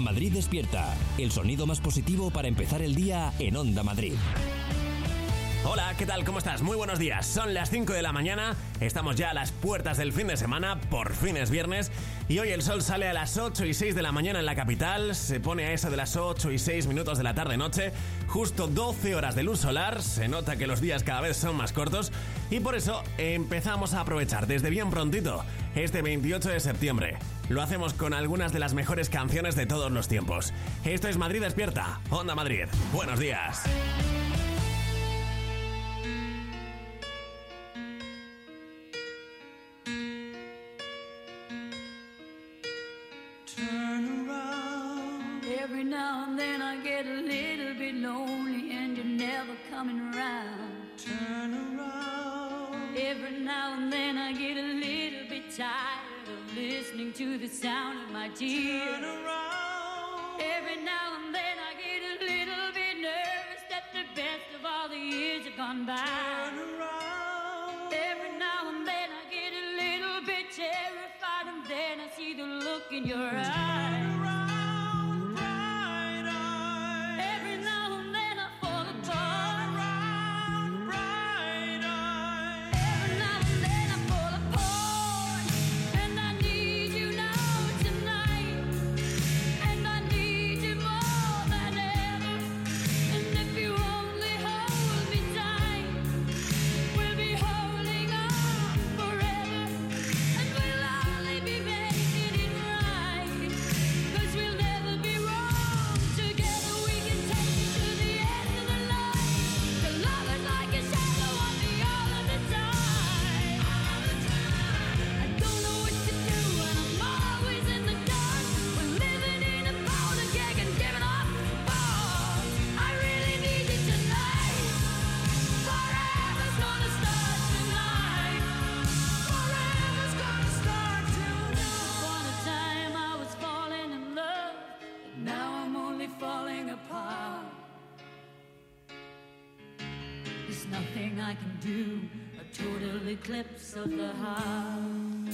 Madrid despierta, el sonido más positivo para empezar el día en Onda Madrid. Hola, ¿qué tal? ¿Cómo estás? Muy buenos días. Son las 5 de la mañana, estamos ya a las puertas del fin de semana, por fin es viernes, y hoy el sol sale a las 8 y 6 de la mañana en la capital, se pone a eso de las 8 y 6 minutos de la tarde-noche, justo 12 horas de luz solar, se nota que los días cada vez son más cortos, y por eso empezamos a aprovechar desde bien prontito este 28 de septiembre. Lo hacemos con algunas de las mejores canciones de todos los tiempos. Esto es Madrid Despierta, Onda Madrid. Buenos días. Every now and then I get a little bit lonely and you're never coming around. Turn around. Every now and then I get a little bit tired of listening to the sound of my tears. Turn around. Every now and then I get a little bit nervous that the best of all the years have gone by. Turn around. Every now and then I get a little bit terrified and then I see the look in your eyes. I can do a total eclipse of the heart.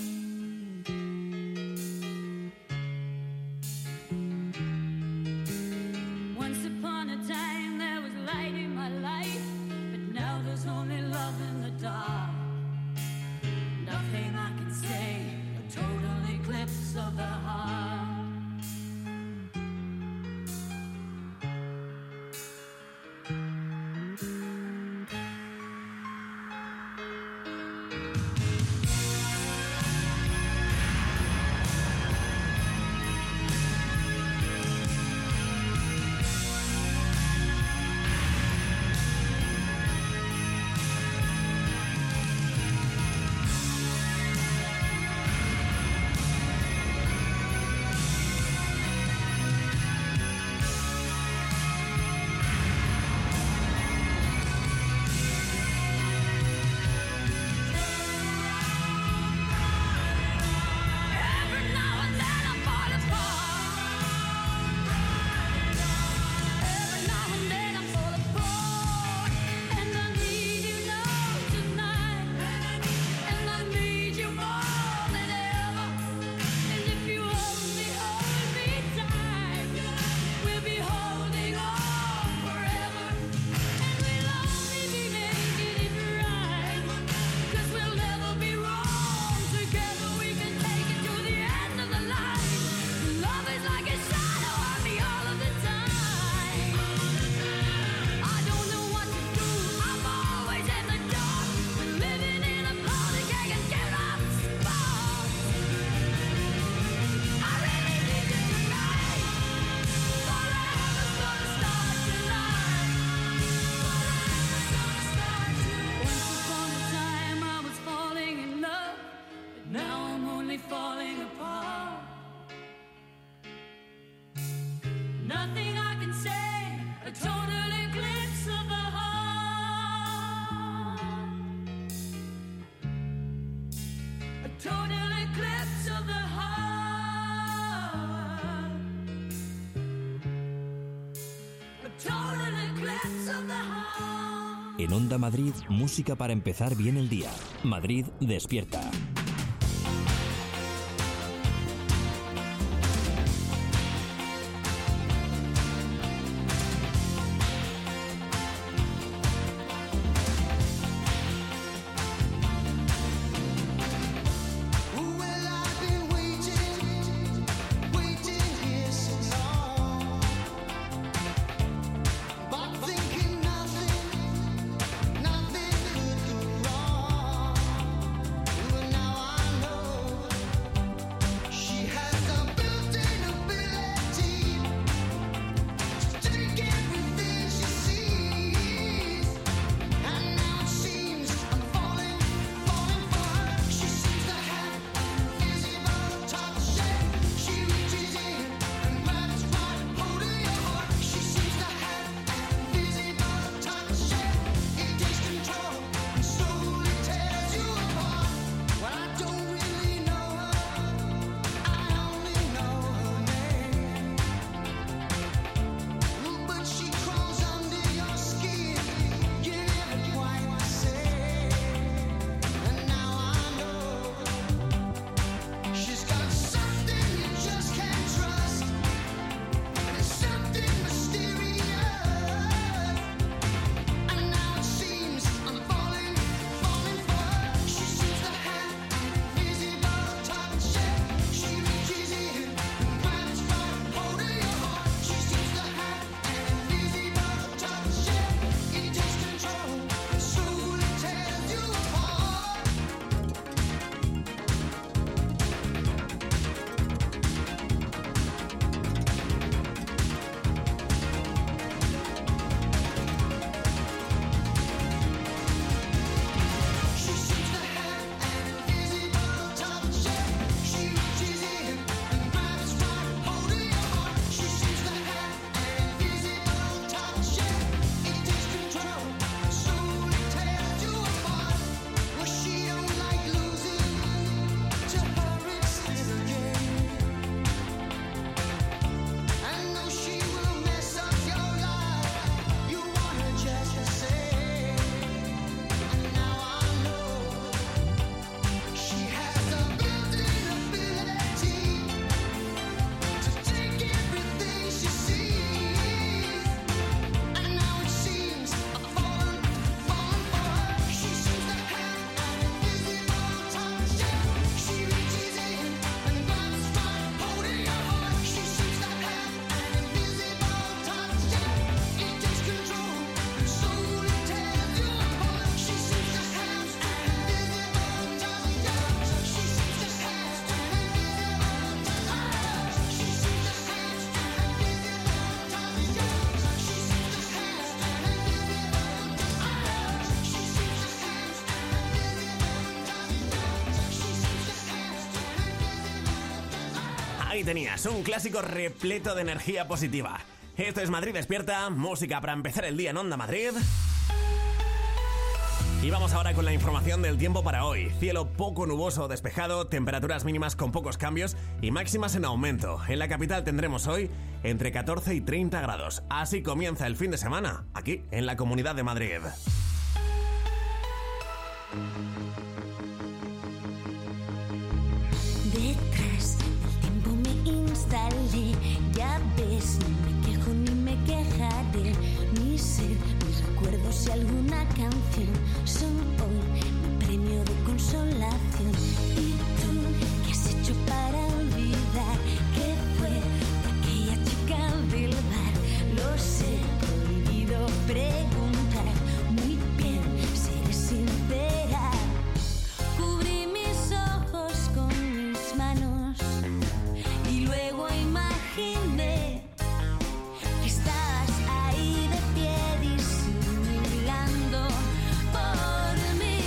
Once upon a time there was light in my life, but now there's only love in the dark. Nothing I can say, a total eclipse of the heart. En Onda Madrid, música para empezar bien el día. Madrid despierta. Ahí tenías, un clásico repleto de energía positiva. Esto es Madrid Despierta, música para empezar el día en Onda Madrid. Y vamos ahora con la información del tiempo para hoy. Cielo poco nuboso o despejado, temperaturas mínimas con pocos cambios y máximas en aumento. En la capital tendremos hoy entre 14 y 30 grados. Así comienza el fin de semana, aquí en la Comunidad de Madrid. Detrás del tiempo me instalé, ya ves, no me quejo ni me quejaré. Mi ser, mis recuerdos y alguna canción son hoy mi premio de consolación. ¿Y tú qué has hecho para olvidar que fue aquella chica del bar? Lo sé, prohibido preguntar, muy bien, seré sincera. Cubrí mis ojos con mis manos y luego imaginé que estabas ahí de pie disimulando por mí.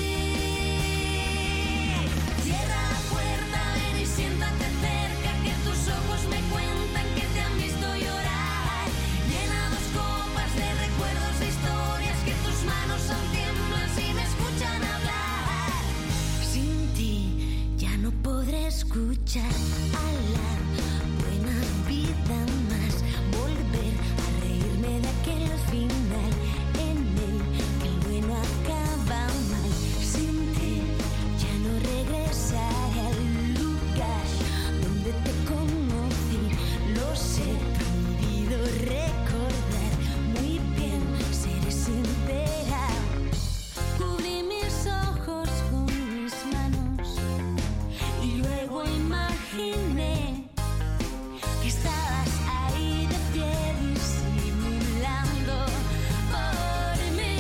Cierra la puerta, ven y siéntate cerca, que tus ojos me cuentan que te han visto llorar. Llena dos copas de recuerdos, de historias, que tus manos aún tiemblan si me escuchan hablar. Sin ti ya no podré escuchar a la buena vida más, volver a reírme de aquel final en el que el bueno acaba mal. Sin ti ya no regresaré al lugar donde te conocí. Lo sé, prohibido recordar, muy bien, seré sincera. Cubrí mis ojos con mis manos y luego imaginé que estabas ahí de pie disimulando por mí.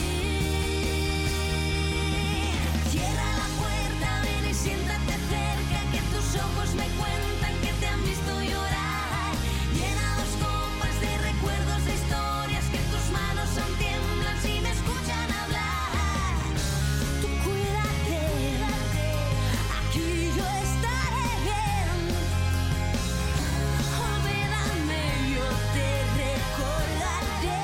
Cierra la puerta, ven y siéntate cerca, que tus ojos me cuentan que te han visto llorar. Llena dos copas de recuerdos, de historias, que tus manos aún tiemblan si me escuchan hablar. Tú cuídate, aquí yo estaré bien. Olvídame, yo te recordaré.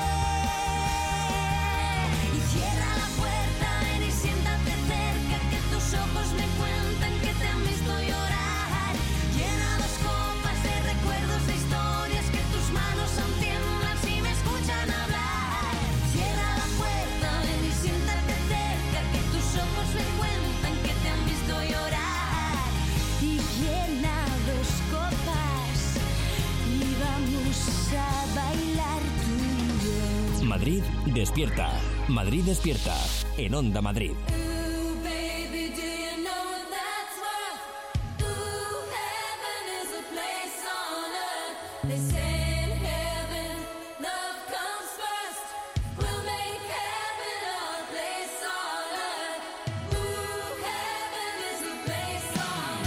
Y cierra la puerta, ven y siéntate cerca, que tus ojos me cuentan que te han visto llorar. Llena dos copas de recuerdos, de historias, que tus manos aún tiemblan si me escuchan hablar. Cierra la puerta, ven y siéntate cerca, que tus ojos me cuentan que te han visto llorar. Y llena dos copas y vamos a bailar tú y yo. Madrid Despierta. Madrid Despierta. En Onda Madrid. Ooh, baby, do you know that's worth? Ooh, heaven is a place on earth. They say in heaven, love comes first. We'll make heaven our place on earth. Ooh, heaven is a place on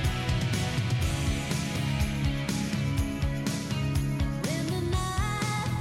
When the night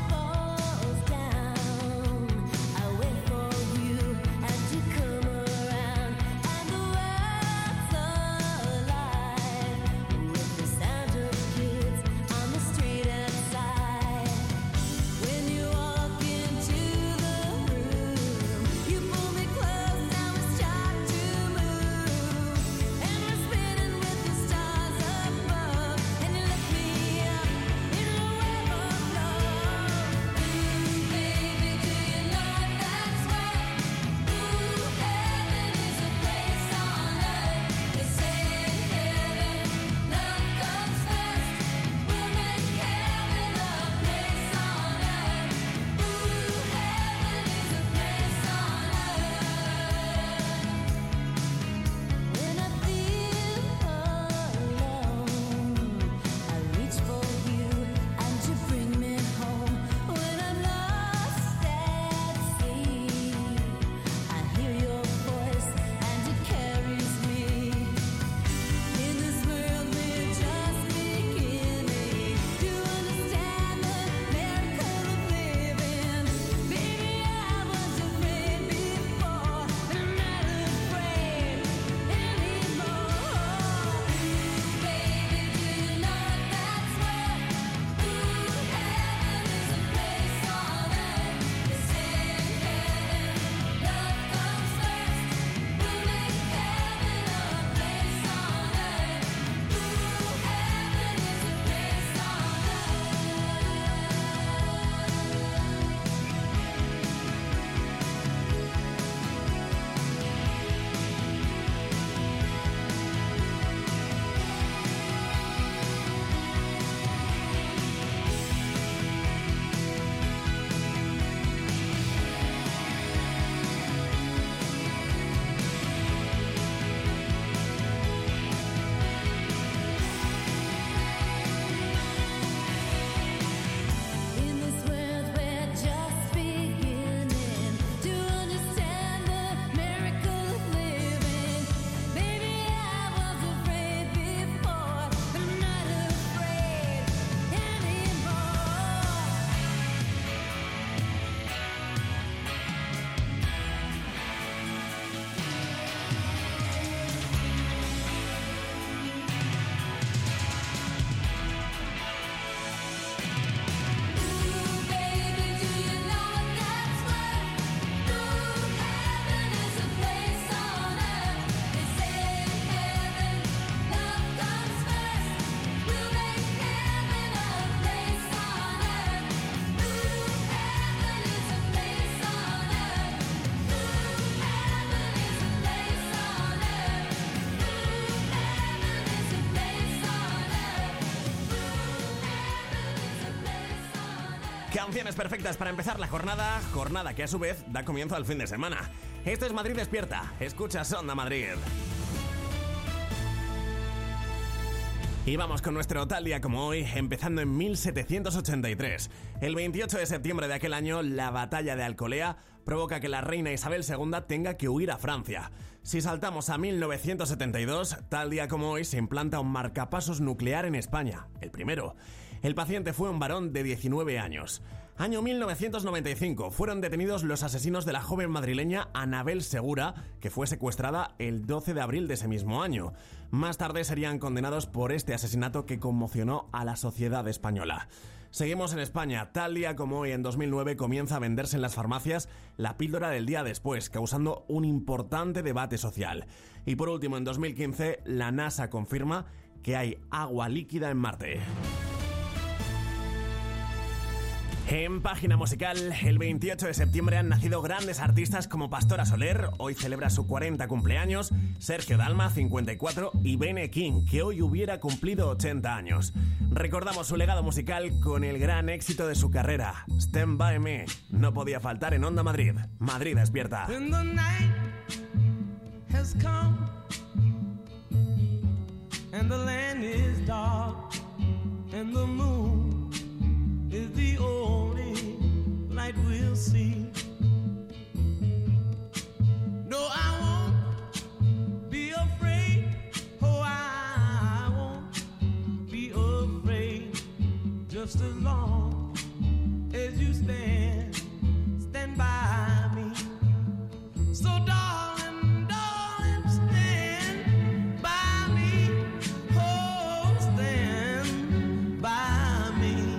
Canciones perfectas para empezar la jornada que a su vez da comienzo al fin de semana. Esto es Madrid Despierta, escuchas Onda Madrid. Y vamos con nuestro tal día como hoy, empezando en 1783. El 28 de septiembre de aquel año, la batalla de Alcolea provoca que la reina Isabel II tenga que huir a Francia. Si saltamos a 1972, tal día como hoy se implanta un marcapasos nuclear en España, el primero. El paciente fue un varón de 19 años. Año 1995, fueron detenidos los asesinos de la joven madrileña Anabel Segura, que fue secuestrada el 12 de abril de ese mismo año. Más tarde serían condenados por este asesinato que conmocionó a la sociedad española. Seguimos en España. Tal día como hoy, en 2009, comienza a venderse en las farmacias la píldora del día después, causando un importante debate social. Y por último, en 2015, la NASA confirma que hay agua líquida en Marte. En página musical, el 28 de septiembre han nacido grandes artistas como Pastora Soler, hoy celebra su 40 cumpleaños, Sergio Dalma, 54, y Bene King, que hoy hubiera cumplido 80 años. Recordamos su legado musical con el gran éxito de su carrera, Stand By Me. No podía faltar en Onda Madrid. Madrid Despierta. When the night has come and the land is dark and the moon is the only light we'll see. No, I won't be afraid. Oh, I won't be afraid. Just as long as you stand by me. So darling, darling, stand by me. Oh, stand by me.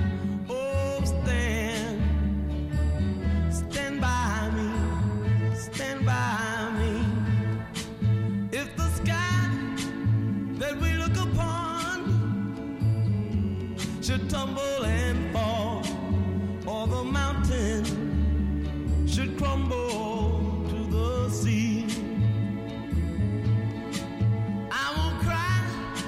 Should tumble and fall, or the mountain should crumble to the sea. I won't cry,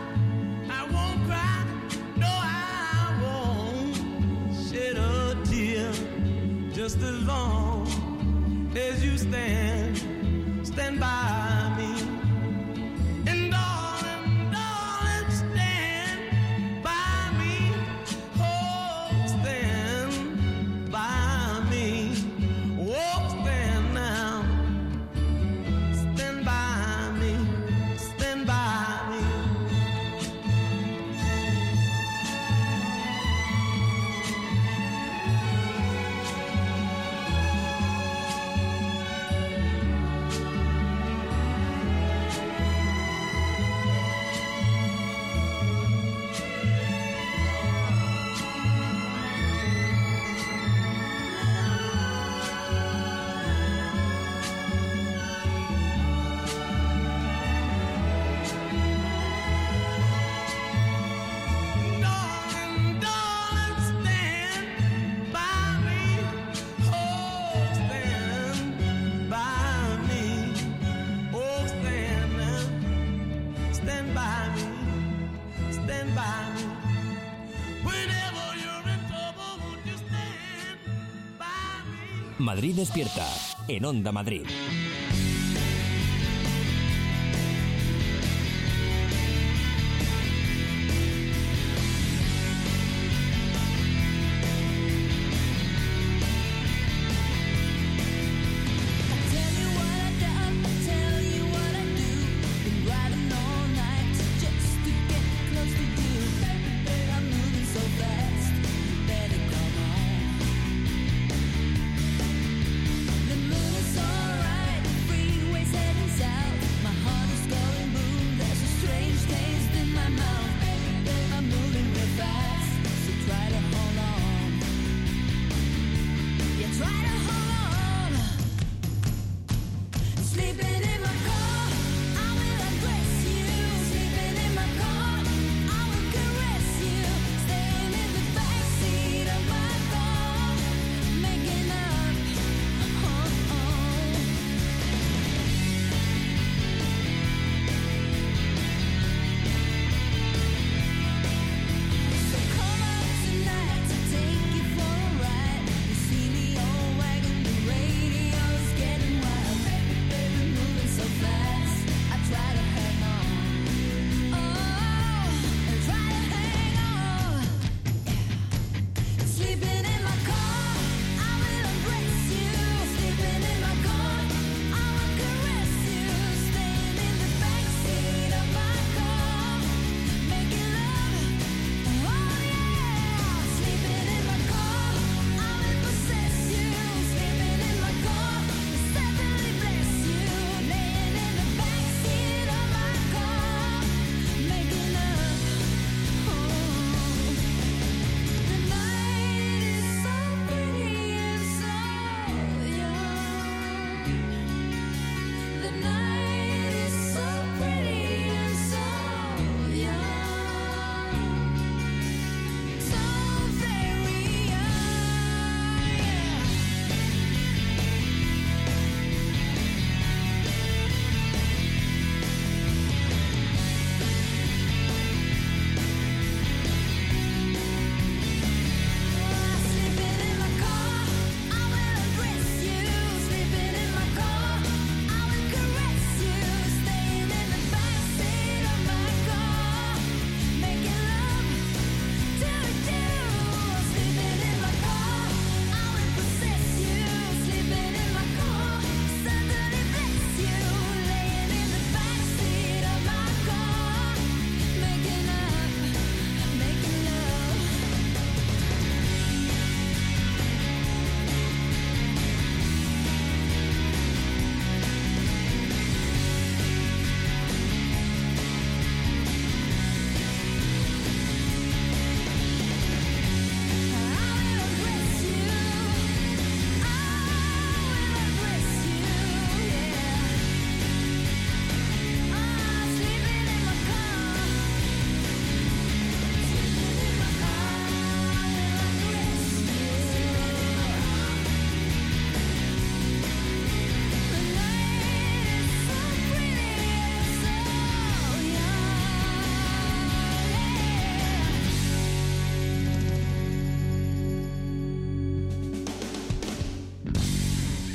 no, I won't shed a tear. Just as long as you stand by me. And darling, stand by me. Oh, stand by me. Oh, stand now. Stand by me. Stand by me. Madrid Despierta, en Onda Madrid. The moon is alright.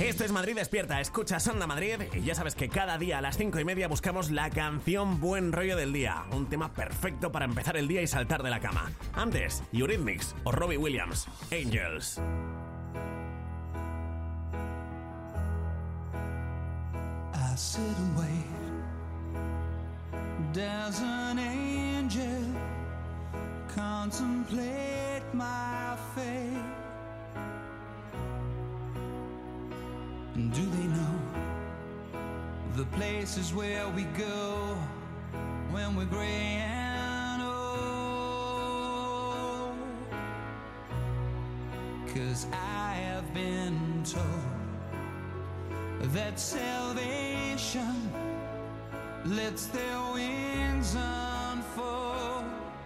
Esto es Madrid Despierta, escuchas Onda Madrid y ya sabes que cada día a las 5:30 buscamos la canción Buen Rollo del Día, un tema perfecto para empezar el día y saltar de la cama. Antes, Eurythmics o Robbie Williams, Angels. I sit and wait. Does an angel contemplate my fate? Do they know the places where we go when we're gray and old? 'Cause I have been told that salvation lets their wings unfold.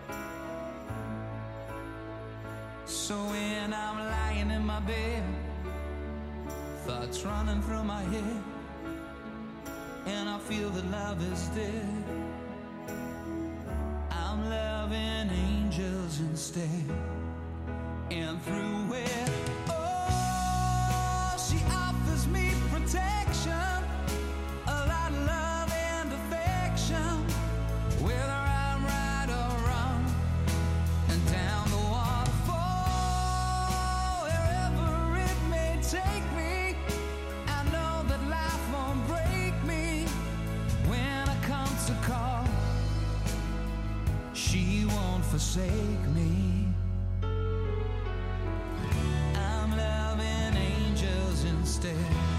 So when I'm lying in my bed, thoughts running through my head, and I feel that love is dead, I'm loving angels instead. And through it, oh, she offers me protection, a lot of love and affection, whether I'm right or wrong, and down the waterfall, wherever it may take me, I know that life won't break me. When I come to call, she won't forsake me. I'm loving angels instead.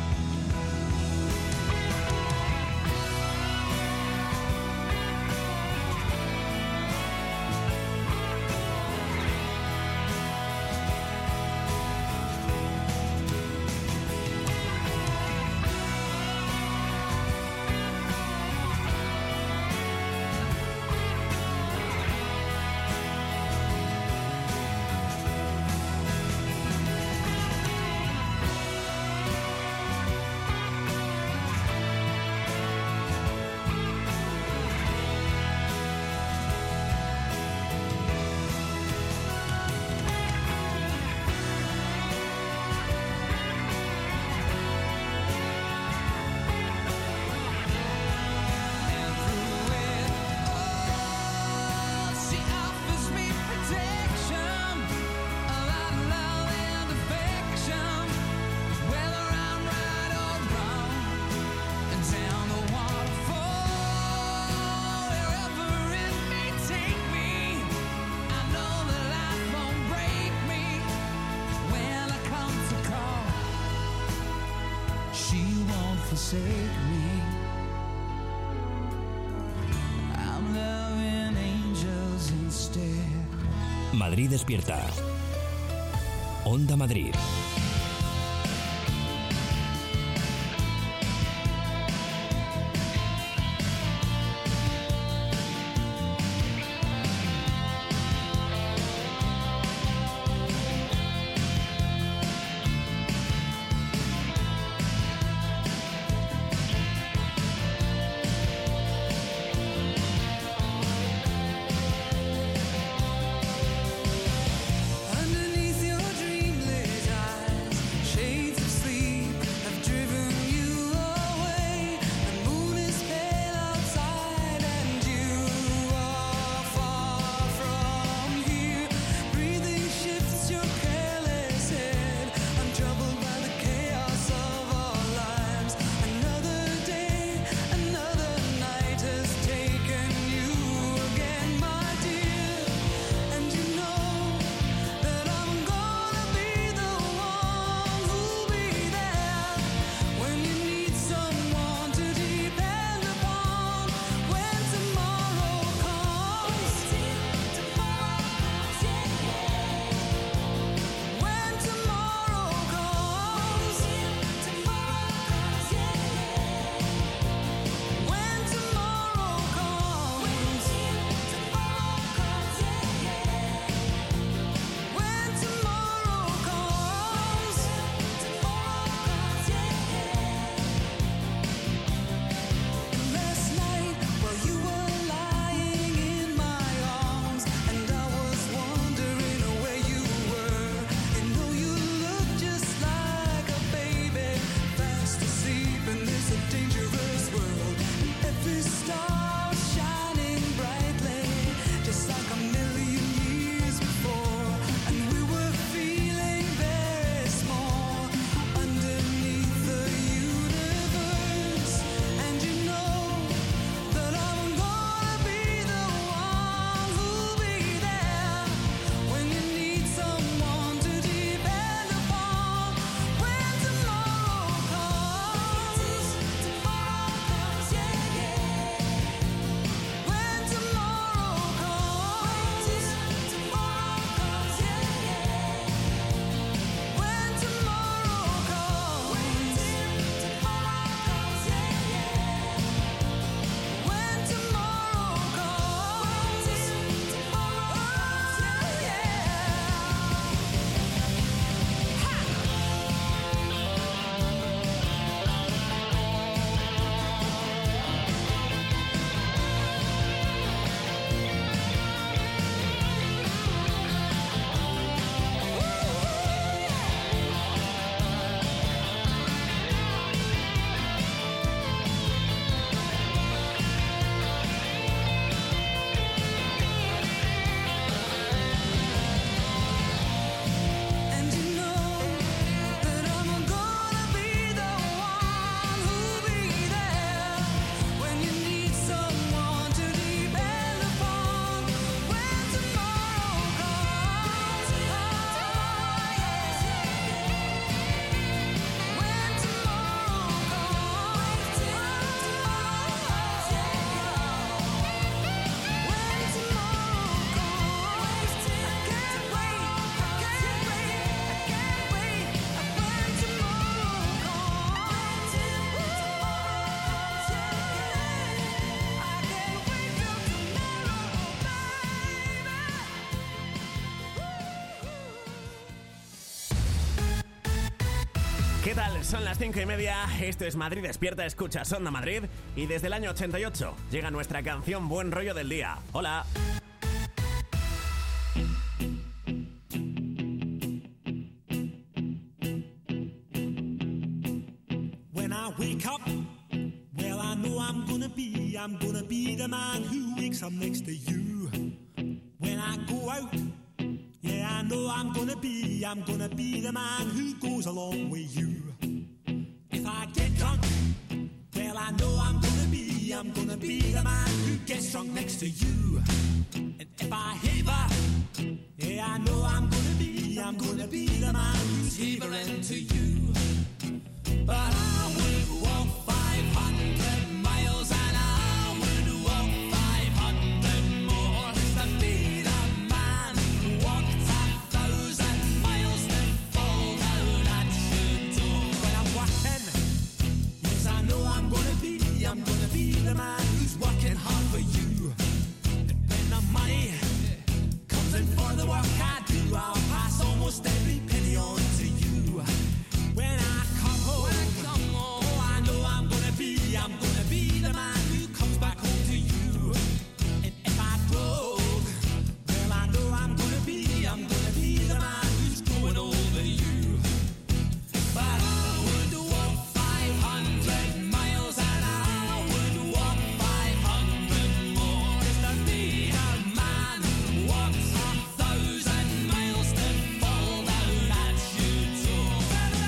Forsake me. I'm loving angels instead. Madrid Despierta. Onda Madrid. Underneath your dream lay I ¿Qué tal? Son las 5:30, esto es Madrid Despierta, escuchas Onda Madrid y desde el año 88 llega nuestra canción Buen Rollo del Día. ¡Hola! When I wake up, well I know I'm gonna be the man who wakes up next to you. When I go out, yeah, I know I'm gonna be the man who goes along with you. If I get drunk, well, I know I'm gonna be the man who gets drunk next to you. And if I haver, yeah, I know I'm gonna be the man who's havering to you. But I would walk 500 miles and I would walk 500 more just to be the man who walked 1,000 miles to fall down at your door. When I'm working, yes, I know I'm gonna be the man who's working hard for you. And when the money comes in for the work I do, I'll pass almost every penny on to you. When I come home, I know I'm gonna be the man who comes back home to you. And if I broke, well, I know I'm gonna be the man who's going over you. But I would walk 500 miles and I would walk 500 more just to be a man who walks 1,000 miles to fall down at your door.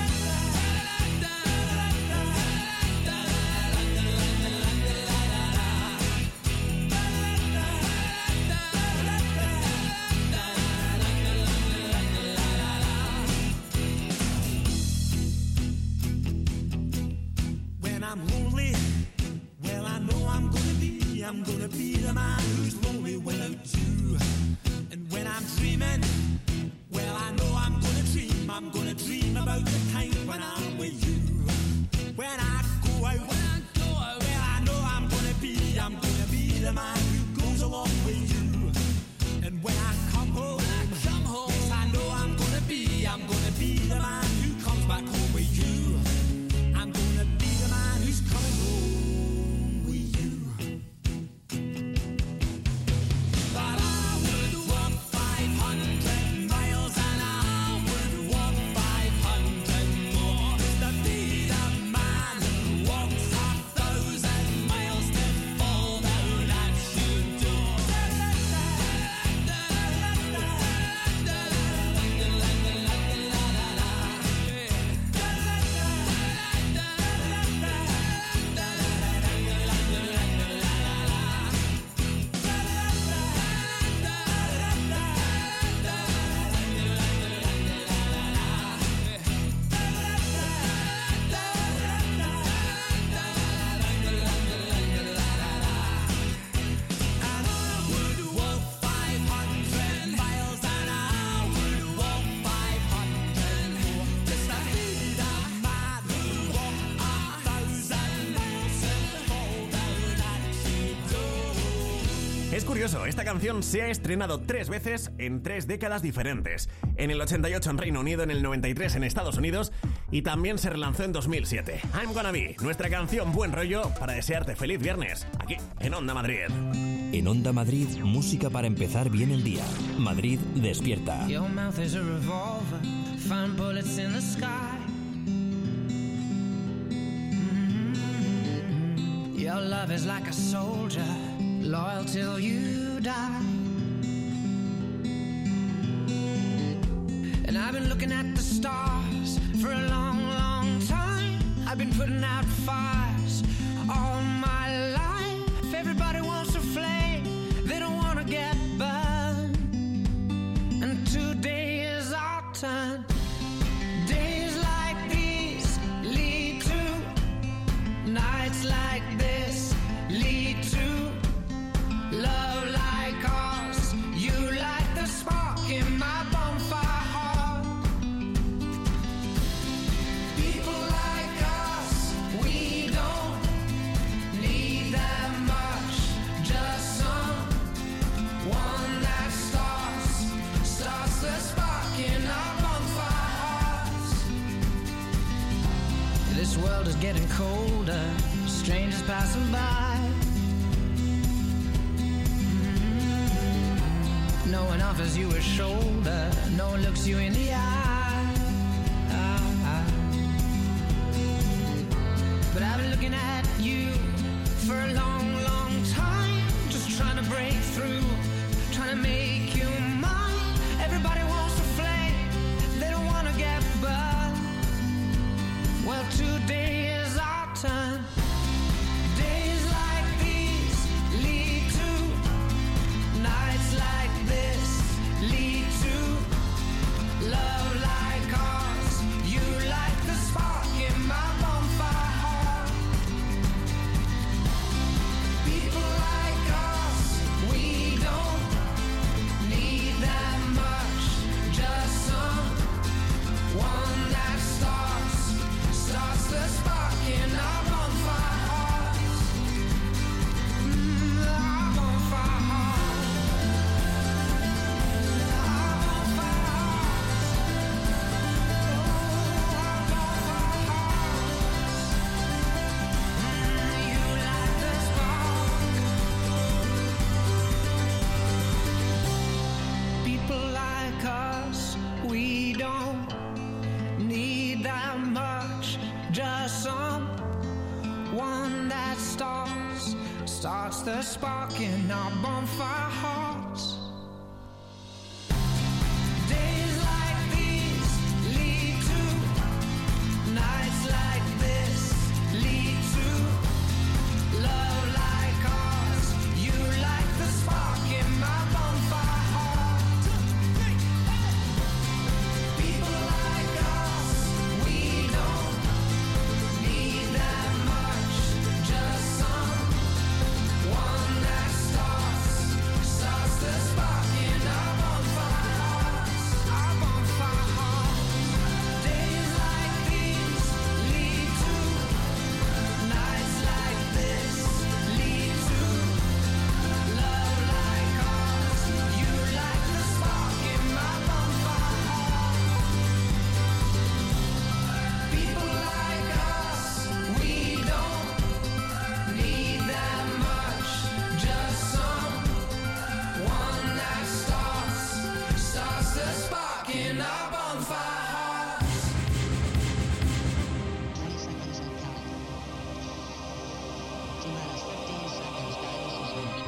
When I'm lonely, well, I know I'm gonna be the man who's lonely without you. And when I'm dreaming, well, I know I'm gonna dream about the time when I'm with you. When I go out, well, I know I'm gonna be the man who goes along with you. And when I come home, yes, I know I'm gonna be the man who comes back home with you. I'm gonna be the man who's coming home with you. But I would walk 500 miles and I would walk 500 more just to be the man who walks 1,000 miles to fall down at your door. Es curioso, esta canción se ha estrenado 3 veces en 3 décadas diferentes. En el 88 en Reino Unido, en el 93 en Estados Unidos y también se relanzó en 2007. I'm Gonna Be, nuestra canción Buen Rollo para desearte feliz viernes, aquí en Onda Madrid. En Onda Madrid, música para empezar bien el día. Madrid Despierta. Your mouth is a revolver, find bullets in the sky. Your love is like a soldier, loyal till you die. And I've been looking at the stars for a long, long time. I've been putting out fires all my life. Everybody wants a flame, they don't want to get burned. And today is our turn. Days like these lead to nights like this, lead to love like ours. You light the spark in my bonfire heart. People like us, we This world is getting colder, strangers passing by. No one offers you a shoulder, no one looks you in the eye. But I've been looking at you for a long, long time, just trying to break through, trying to make you mine. Everybody wants to flame, they don't want to get burned. Well, today is our turn. Days like these lead to nights like this, lead to love like ours. You like the spark in my bonfire heart. People like us, we don't need that much, just someone that starts the spark in our bonfire hearts. Our bonfire hearts. Our bonfire hearts. Our bonfire hearts. You like the spark. People like us, we don't need that much, just someone that starts the spark in our bonfire hearts. Days like these lead to nights like this, lead to love like ours. You like the spark in my bonfire heart. People like us, we don't need that much, just someone that starts the spark in our bonfire hearts. Our bonfire hearts. Days like these lead to nights like this, lead to love like ours. You like the spark in my bonfire heart. People like us, we don't need that much, just someone that starts the spark in our bonfire hearts. 20 seconds and counting. T-minus 15 seconds, guidance is reached.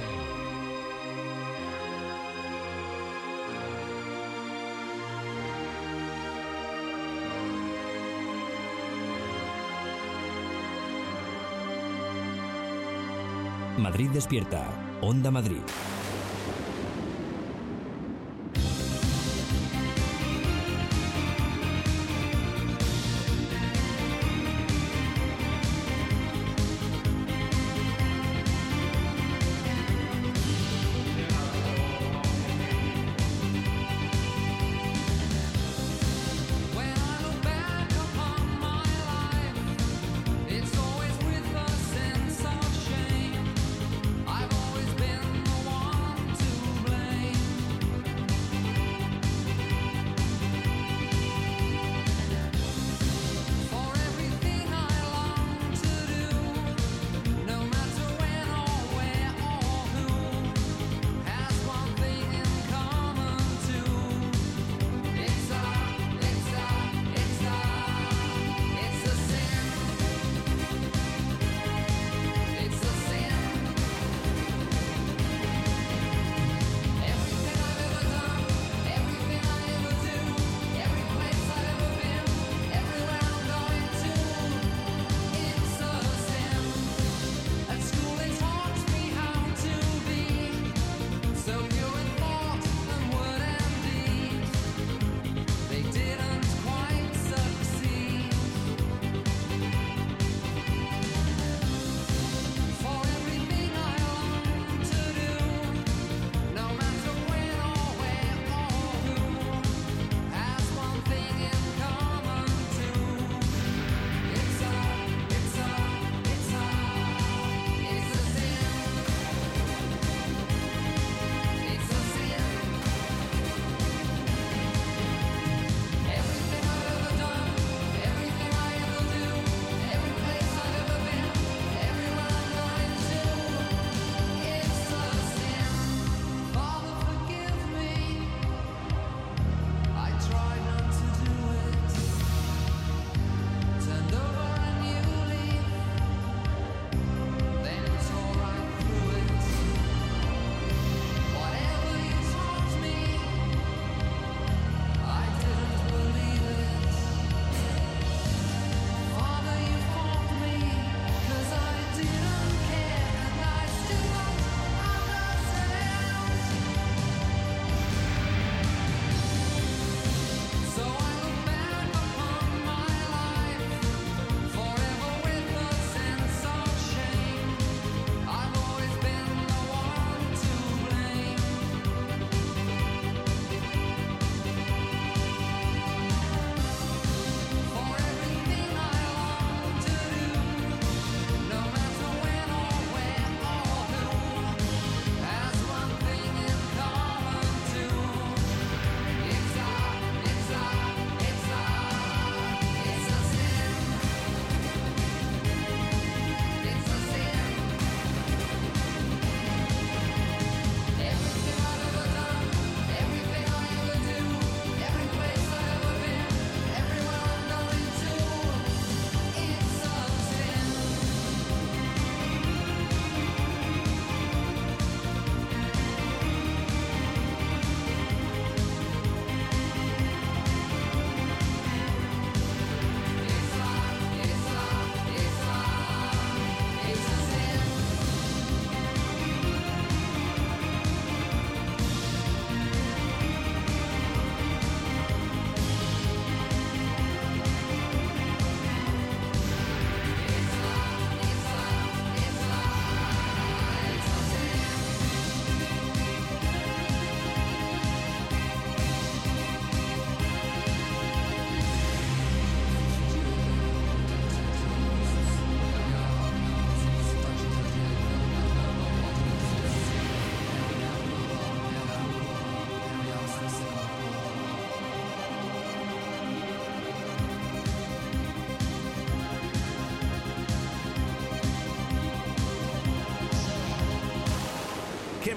Madrid despierta. Onda Madrid. When I look back upon my life, it's always with a sense of shame. I've always been the one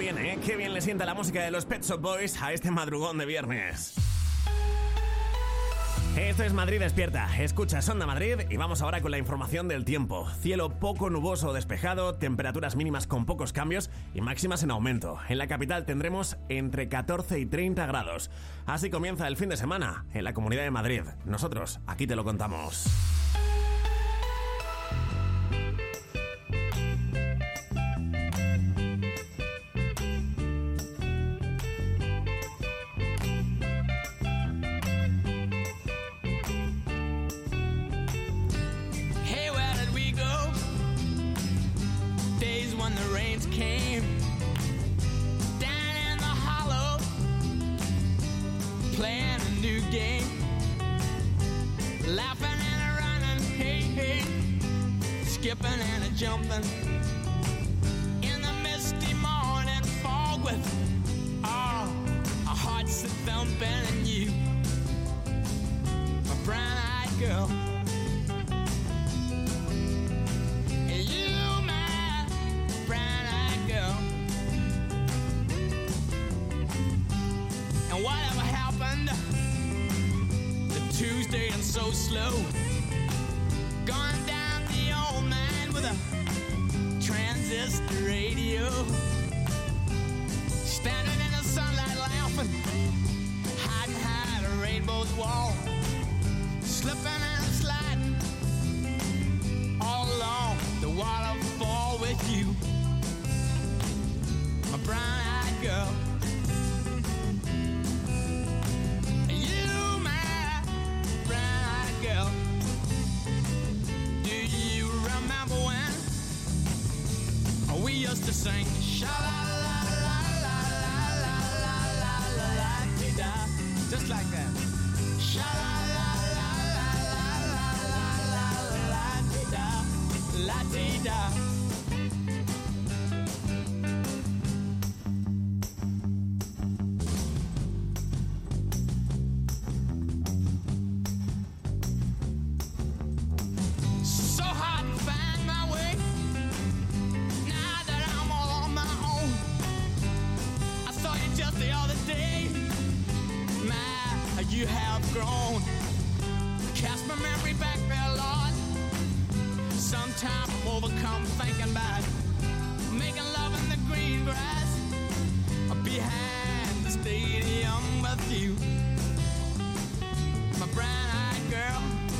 bien, ¿eh? Qué bien le sienta la música de los Pet Shop Boys a este madrugón de viernes. Esto es Madrid Despierta. Escuchas Onda Madrid y vamos ahora con la información del tiempo. Cielo poco nuboso o despejado, temperaturas mínimas con pocos cambios y máximas en aumento. En la capital tendremos entre 14 y 30 grados. Así comienza el fin de semana en la Comunidad de Madrid. Nosotros aquí te lo contamos. When the rains came down in the hollow, playing a new game, laughing and a running, hey, hey, skipping and a jumping in the misty morning fog with our hearts a thumping and you, a brown-eyed girl. And whatever happened to Tuesday and so slow, gone down the old man with a transistor radio, standing in the sunlight laughing, hiding behind a rainbow's wall, slipping and sliding all along the waterfall with you, my brown-eyed girl. We used to sing sha la la la la la la la la la da, just like that. Sha la la la la la la la la da. So hard to find my way. Just the other day, my, you have grown. Cast my memory back there, Lord. Sometimes I'm overcome thinking about making love in the green grass behind the stadium with you, my brown-eyed girl.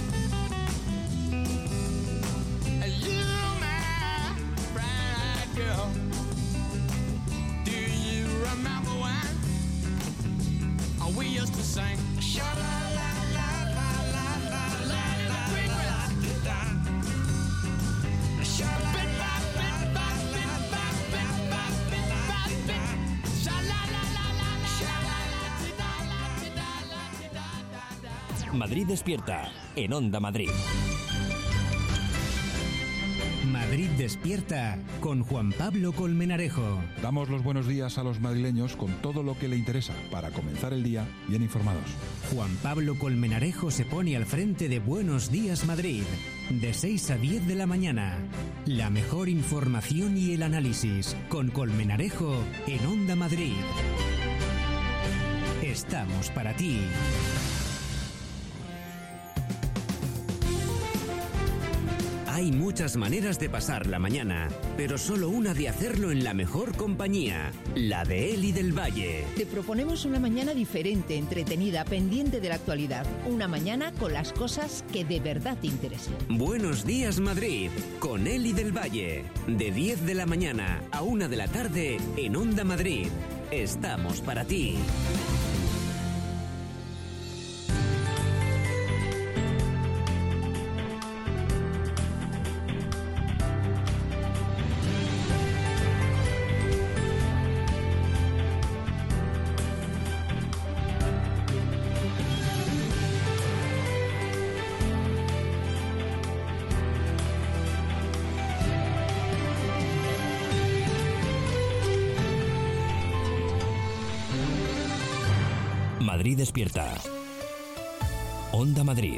You, my brown-eyed girl. Remember when we used to sing sha la la la la la la la la la sha la la la la sha la la la. Madrid Despierta en Onda Madrid. Madrid Despierta con Juan Pablo Colmenarejo. Damos los buenos días a los madrileños con todo lo que le interesa para comenzar el día bien informados. Juan Pablo Colmenarejo se pone al frente de Buenos Días Madrid, de 6 a 10 de la mañana. La mejor información y el análisis con Colmenarejo en Onda Madrid. Estamos para ti. Hay muchas maneras de pasar la mañana, pero solo una de hacerlo en la mejor compañía, la de Eli del Valle. Te proponemos una mañana diferente, entretenida, pendiente de la actualidad. Una mañana con las cosas que de verdad te interesan. Buenos días Madrid, con Eli del Valle. De 10 de la mañana a 1 de la tarde en Onda Madrid. Estamos para ti. Madrid Despierta. Onda Madrid.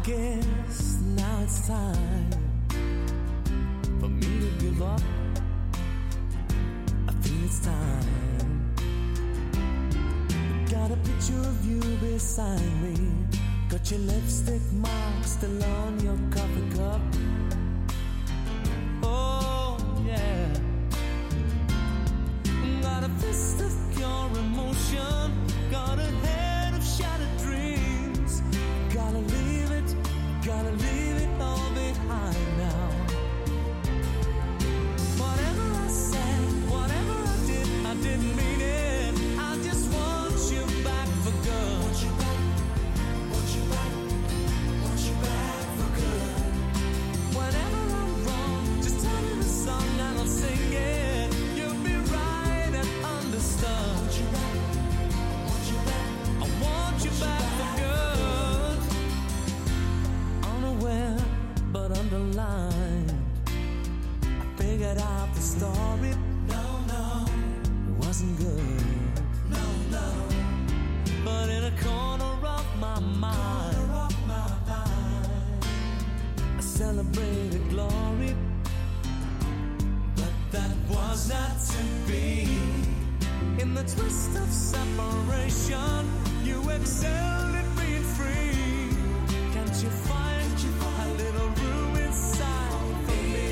guess now it's time for me to give up. I feel it's time. Got a picture of you beside me. Got your lipstick mark still on your coffee cup. Oh yeah. Got a fist of pure emotion. Got a head of shattered dreams. Gotta leave it all behind now. Whatever I said, whatever I did, I didn't mean it. I just want you back for good. Want you back for good. Whenever I'm wrong, just tell me the song and I'll sing it. You'll be right and understood. Want you back. I want you back for good. Unaware but underlined, I figured out the story. No, it wasn't good. No, but in a corner of my mind, I celebrated glory, but that was not to be. In the twist of separation, you excelled at being free. Can't you find a little room inside for me?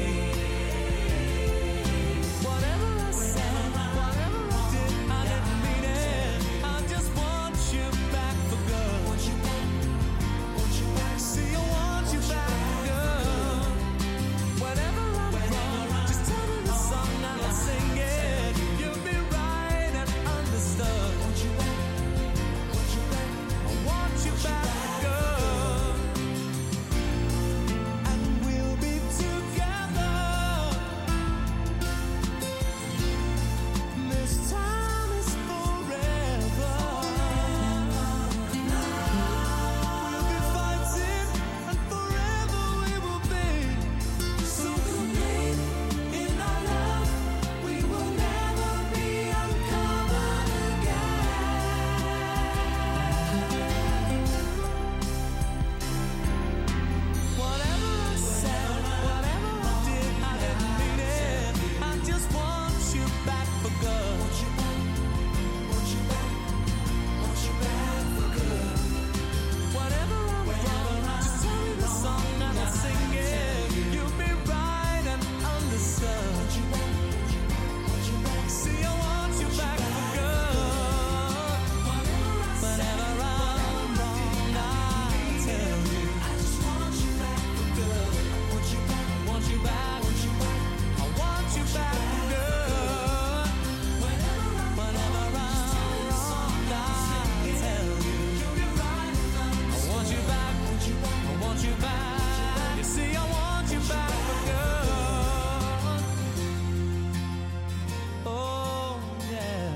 Whatever I said, whatever I did, I didn't mean it. I just want you back for good. Want you back. See, I want you back for good. Whenever I'm wrong, just tell me the song and I'll sing it. You'll be right and understood. Want you back. I want you back for good. And we'll be together. This time is forever. We'll be fighting and forever we will be. So complete in our love, we will never be uncovered again. Whatever I said, whatever I did, I didn't mean it. I just want you back for good. Want you back for good. Whatever I'm wrong, just tell me the song and I'll sing it. You'll be right and understood. See, I want you back for good. Whenever I'm wrong, I'll tell you. I just want you back for good. Want you back. I want you back for good. Whenever I'm wrong, I'll tell you. I want you back. I want you back. You see, I want you back for good. Oh yeah.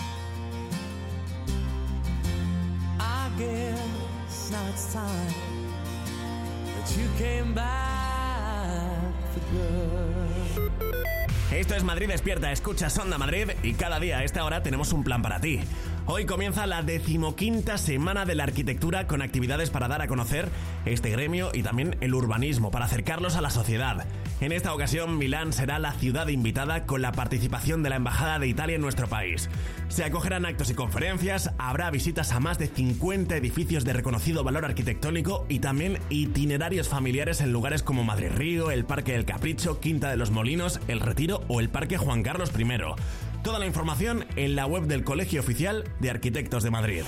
I guess now it's time that you came back for good. Esto es Madrid Despierta, escuchas Onda Madrid y cada día a esta hora tenemos un plan para ti. Hoy comienza la 15ª Semana de la Arquitectura con actividades para dar a conocer este gremio y también el urbanismo, para acercarlos a la sociedad. En esta ocasión, Milán será la ciudad invitada con la participación de la Embajada de Italia en nuestro país. Se acogerán actos y conferencias, habrá visitas a más de 50 edificios de reconocido valor arquitectónico y también itinerarios familiares en lugares como Madrid Río, el Parque del Capricho, Quinta de los Molinos, El Retiro o el Parque Juan Carlos I. Toda la información en la web del Colegio Oficial de Arquitectos de Madrid.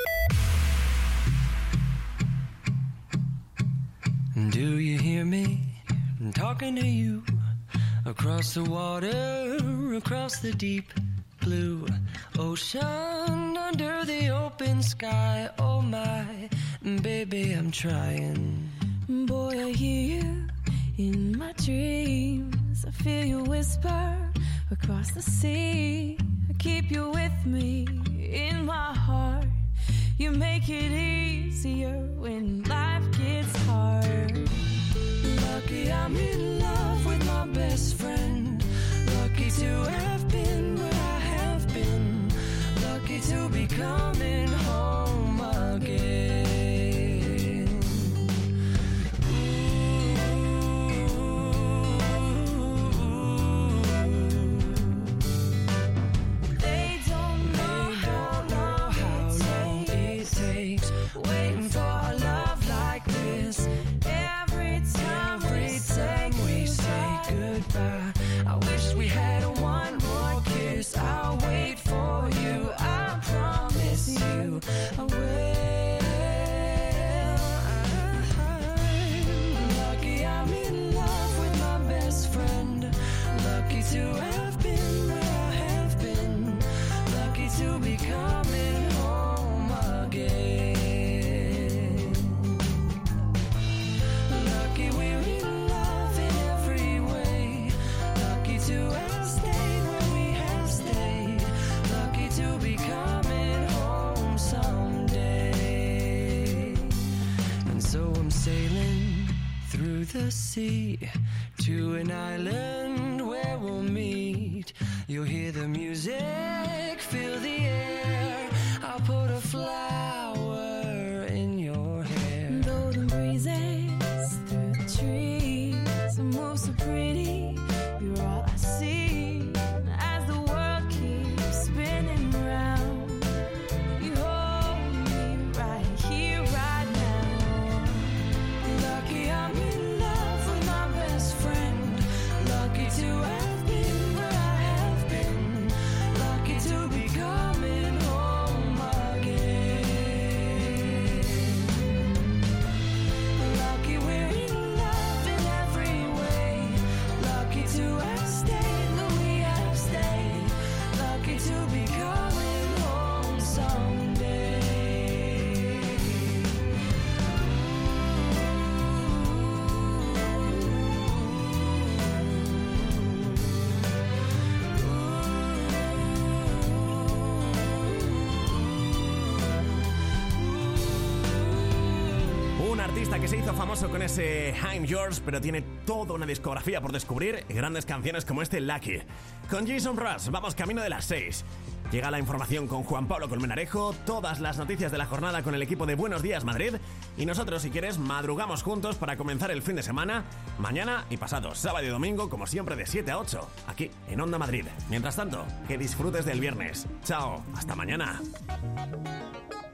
Do you hear me talking to you across the water, across the deep blue ocean, under the open sky? Oh my baby, I'm trying. Boy, I hear you in my dreams. I feel you whisper across the sea. I keep you with me in my heart. You make it easier when life gets hard. Lucky I'm in love with my best friend. Lucky to have been where I have been. Lucky to be coming home again. the sea to an island where we'll meet. You'll hear the music, feel the air. I'll put a flower in your hair. Though the breezes through the trees move so pretty, you're all I see as the world keeps spinning round. You hold me right here, right now. Lucky I'm in love with my best friend. Lucky to have been where I have been. Lucky to be coming home again. Lucky we're in love in every way. Lucky to have stayed where we have stayed. Lucky to be coming home someday. Un artista que se hizo famoso con ese I'm Yours, pero tiene toda una discografía por descubrir y grandes canciones como este Lucky. Con Jason Mraz vamos camino de las 6. Llega la información con Juan Pablo Colmenarejo, todas las noticias de la jornada con el equipo de Buenos Días Madrid y nosotros, si quieres, madrugamos juntos para comenzar el fin de semana, mañana y pasado, sábado y domingo, como siempre de 7 a 8, aquí en Onda Madrid. Mientras tanto, que disfrutes del viernes. Chao, hasta mañana.